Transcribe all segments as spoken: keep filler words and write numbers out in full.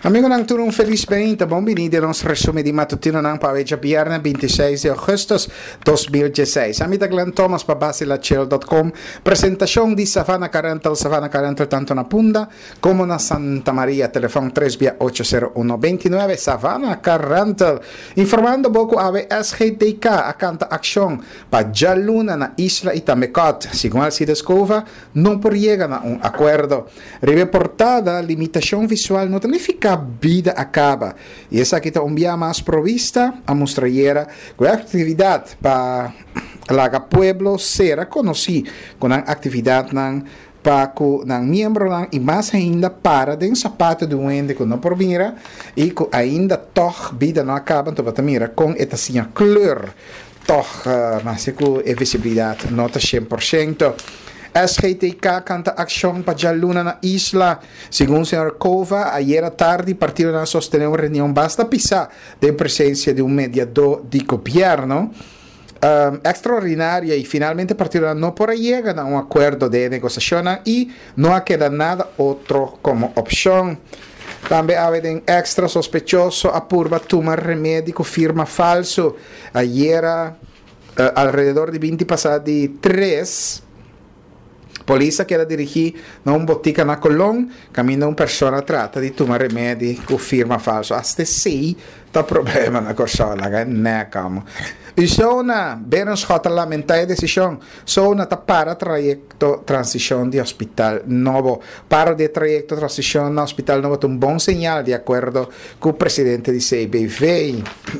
Amigo nang turong felizmente, bom-vindo ao nosso resumo de matutino nang paweja viernes vinte e seis de agosto de dois mil e dezesseis. Amita Glenn Thomas para basilachel ponto com. Presentação de Savannah Carental, Savannah Carental tanto na Punda como na Santa Maria. Telefone três oito zero um dois nove. Savannah Carental. Informando pouco a S G T K a canta ação para Jaluna na Isla Itamecot. Segundo se descova, não por llegar a um acordo. Reportada limitação visual não significa vida acaba. E essa aqui está um dia mais provista a mostraiera com a atividade para laga pueblo será conhecido com a atividade nan para o membro nan e mais ainda para den sapato do ende que não por vir e que ainda toch vida não acaba então para mira com esta sinha cor toch uh, mas com a visibilidade nota cem por cento. S G T K canta ação para Jaluna na isla. Segundo o senhor Cova, ayer à tarde partiram a sostener uma reunião basta pisar de presença de um mediador de governo um, extraordinária e finalmente partiram a não por llegar a um acordo de negociação e não queda nada outro como opção. Também há um extra sospechoso a purba tomar remédio com firma falso. Ayer, uh, alrededor de vinte passadas de três, polícia que era dirigir a uma botica na Colón, caminha uma pessoa trata de tomar remédio com firma falso. Até sei, tá problema na corsola, né, calma. E só na, bem schota lamentar a decisão, só na tá para trajeto transição de hospital novo. Para de trajeto transição no hospital novo, um bom sinal de acordo com o presidente de C B V.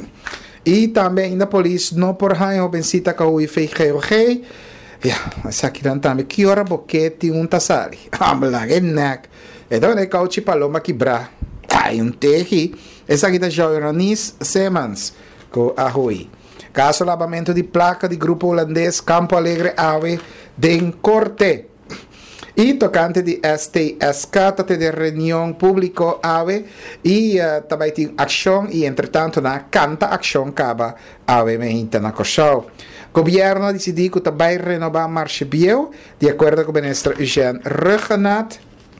E também na polícia, não por raio, benzita com o I F G O G, ja, essa aqui também, que hora boquete um tassari. Amla, genak. Então, é cauchi paloma quebrar. Ai, um tequi. Essa aqui da Joiranis Semans, com a Rui. Caso lavamento de placa de grupo holandês Campo Alegre Ave de Corte. E tocante de S T S K, tate de reunião público Ave, e uh, também tem ação, e entretanto, na canta ação caba Ave meinta na Corsau. O governo decidiu que vai renovar a marcha bio, de acordo com o ministro Eugène Regenat.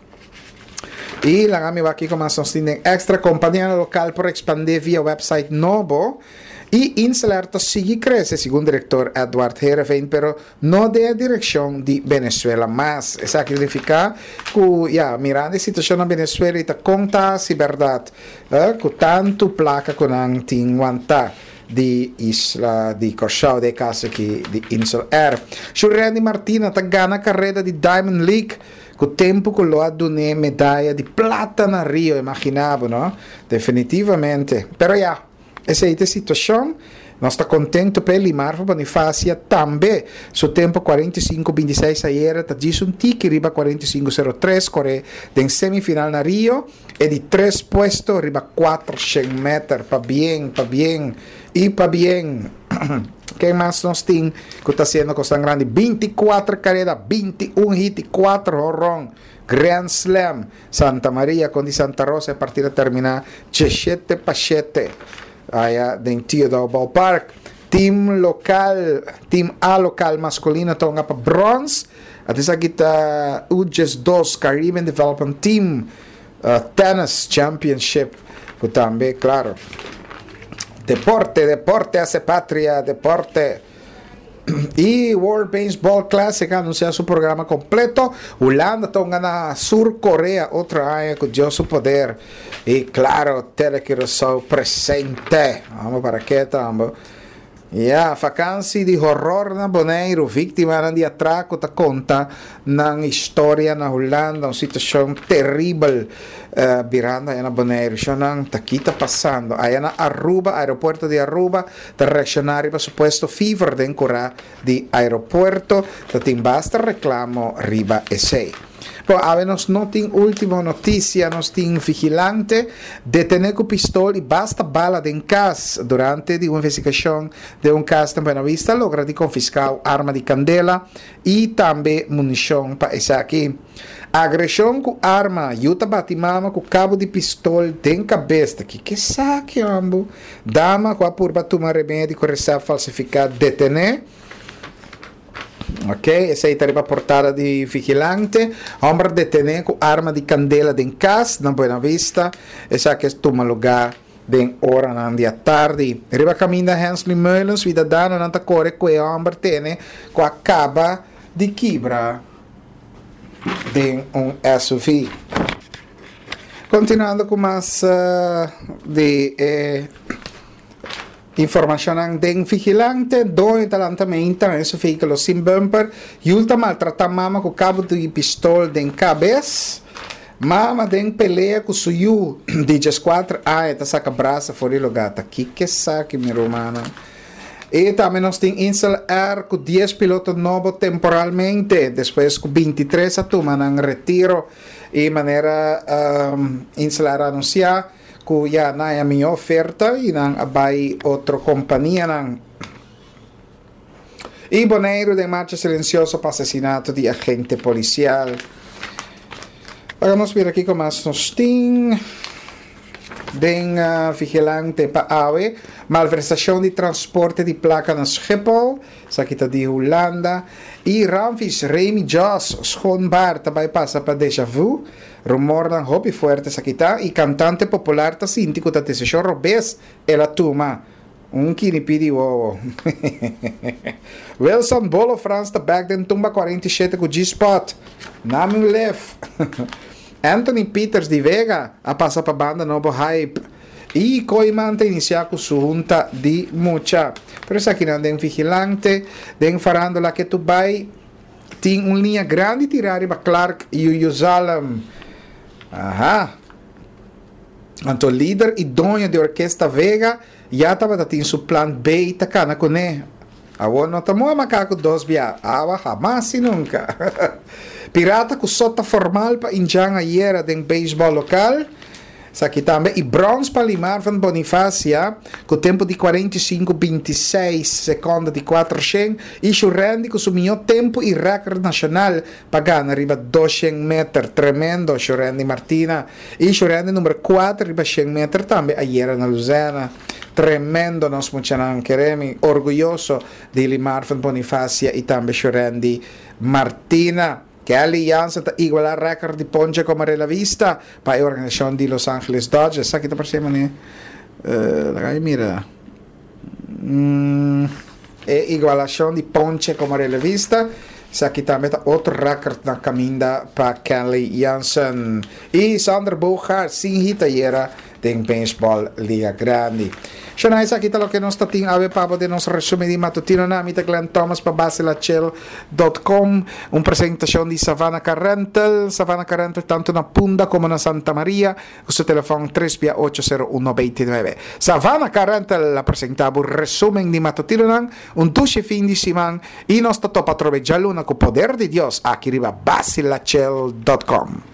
E lá me vai aqui com uma sustentação extra companhia local para expandir via website novo. E insalerta sigue cresce, segundo o diretor Edward Hereveen, pero não de direção de Venezuela. Mas, isso significa que, ja, mirando a situação na Venezuela, está conta se verdade, eh, que tanto placa que não tem aguentar de isla de Corsau, de casa aqui de Insel Air. Shuriani Martina está ganhando a carreira de Diamond League, com o tempo que lo adune medalha de prata na Rio, imaginava, não? Definitivamente. Pero, ja, essa é a situação. Nós estamos contentes pelo Marfa Bonifácia também. Seu tempo quarenta e cinco vinte e seis ayer, está diz um tique riba quarenta e cinco zero três, corre em semifinal na Rio, e de três puestos riba quatrocentos metros, para bem, para bem, e para bem. Quem mais nós temos que está sendo com grande? vinte e quatro carreiras, vinte e um hit, quatro horror. Grand Slam, Santa Maria com de Santa Rosa, a partir de terminar dezessete para sete. Aí, dentro do ballpark. Team local, team A local masculino, tonga para bronze. Até aqui está U G E S dois Caribbean Development Team uh, Tennis Championship. Que também, claro. Deporte, deporte, hace patria, deporte. E World Baseball Classic anuncia seu programa completo. Holanda tonga na Sur Coreia, outra área com Deus o poder. E claro, telequirosou presente. Vamos para aqui, estamos. E a vacância de horror na Bonaire, vítima de atraco, ta conta na história na Holanda, uma situação terrível, uh, virando na Bonaire. Isso não está aqui, está passando. Aí na Aruba, aeroporto de Aruba, está reaccionando para suposto fever de encurar de aeroporto, está tem basta reclamo riba e sei. Poi avemos não tem última notícia, nós tem vigilante detener com pistola e basta bala de casa durante de uma investigação de um caso em Buena Vista, logra de confiscar arma de candela e também munição para essa aqui. Agressão com arma, yuta batimama com cabo de pistola de cabeça, que que saque ambo, dama com a purba tomar remédio com receita falsificada detener. Ok, essa aí está a portada de vigilante. Homem detenido com arma de candela em casa, na Buena Vista. Essa que é toma lugar den hora na dia tarde. Riba caminho da Hensley Meulens, vida dana nanta corre com o homem tene com a caba de quebra de um S U V. Continuando com mais uh, de eh, informação de vigilante, dois talantamento esse veículo sem bumper, e ulta maltratar mama com cabo de pistola de cabeça, mama de peleia com suyu de quatro a eta saca braça fora do gata, que que saque minha romana. E também nós temos instalar com dez pilotos novos temporalmente, depois com vinte e três a turma em retiro, e maneira um, instalar anunciar que já não é a minha oferta e não vai outra companhia. Não. E Bonaire de marcha silenciosa para assassinato de agente policial. Vamos ver aqui como nós temos. Den uh, vigilante pa AWE, malversação de transporte de placa na Schiphol, sakita de Holanda, e Ramvis Remy Joss, schoonbaar, tabay passa para Deja Vu, rumor ng hobby fuerte sakita, e cantante popular ta síntico ta tesisyo robes, ela tuma, um kinipidi wow. Wilson Bolo France ta back den tumba quarenta e sete com G-Spot, namin left. Anthony Peters de Vega a passar para a banda Novo Hype e Coimanta iniciar com sua junta de mucha. Por isso aqui não tem vigilante, tem farandola que tu vai, tem uma linha grande tirar para Clark e o Yuzalam. Aham. Então, líder e dono de orquestra Vega já estava tendo seu plano B e tacana com ele. Agora não estamos a macaco dos bia. Ah, jamás e nunca. Pirata com sota formal para injang a hiera de beisebol local. Sa aqui também. E bronze para limar van Bonifácia com tempo de quarenta e cinco vinte e seis segundos de quatrocentos. E Churrandi com seu melhor tempo e recorde nacional para ganhar arriba duzentos metros. Tremendo Churrandi Martina. E Churrandi número quatro arriba cem metros também a hiera na Luzena. Tremendo nós muchanan queremos. Orgulhoso de limar van Bonifácia e também Churrandi Martina. Que a aliança está igual a recorde de ponche como a vista para a organização de Los Angeles Dodgers. Aqui está parecendo, né? Uh, mira. Mm, é igualação de ponche como a vista. Aqui também está outro recorde na caminha para Kelly Jansen. E Sander Bogaert, sem hita era de baseball Liga Grande. Shana isa kita lo que nos tating ave pabo de nos resume di matutino na amita Glenn Thomas pa basilachel dot com, un presentación di Savannah Car Rental, Savannah Car Rental tanto na Punda como na Santa Maria, con su teléfono tres ocho cero uno dos nueve. Savannah Car Rental la presentavo resumen di matutino nan, un duce fin di siman, y nos topa troveggiarlo una con poder di Dios, aquí arriba basilachel dot com.